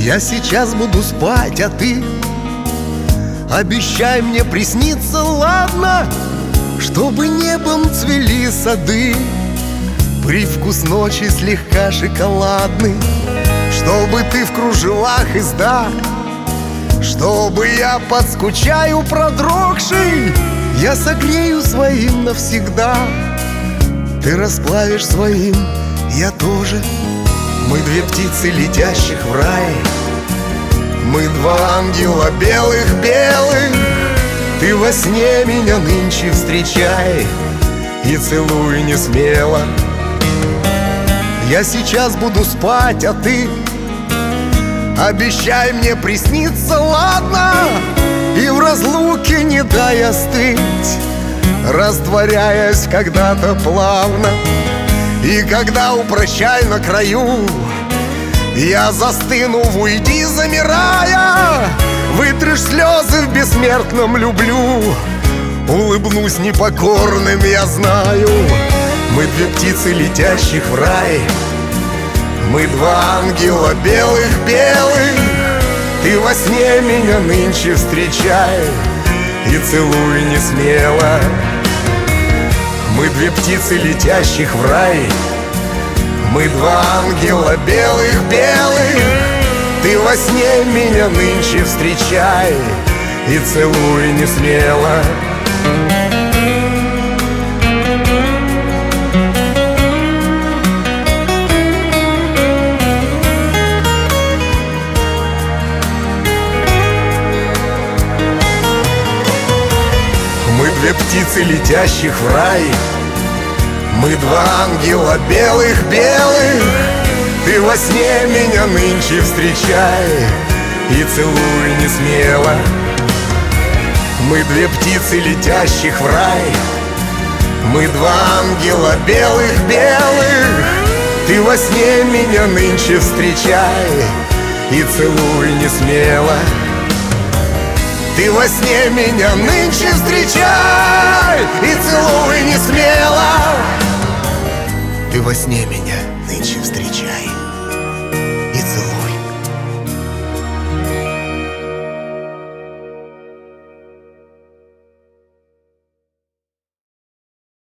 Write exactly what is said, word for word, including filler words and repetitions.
Я сейчас буду спать, а ты обещай мне присниться, ладно? Чтобы небом цвели сады, привкус ночи слегка шоколадный. Чтобы ты в кружевах изда, чтобы я подскучаю продрогший, я согрею своим навсегда. Ты расплавишь своим, я тоже. Мы две птицы, летящих в рай. Мы два ангела белых-белых. Ты во сне меня нынче встречай и целуй не смело. Я сейчас буду спать, а ты обещай мне присниться, ладно? И в разлуке не дай остыть, растворяясь когда-то плавно. И когда у прощай на краю я застыну в уйди, замирая, вытрешь слезы в бессмертном люблю, улыбнусь непокорным, я знаю. Мы две птицы, летящих в рай. Мы два ангела белых-белых. Ты во сне меня нынче встречай и целуй не смело. Мы две птицы, летящих в рай. Мы два ангела белых-белых. Ты во сне меня нынче встречай и целуй не смело. Мы две птицы, летящих в рай. Мы два ангела белых-белых. Ты во сне меня нынче встречай и целуй не смело. Мы две птицы, летящих в рай. Мы два ангела белых-белых. Ты во сне меня нынче встречай и целуй не смело. Ты во сне меня нынче встречай и целуй не смело. Ты во сне меня нынче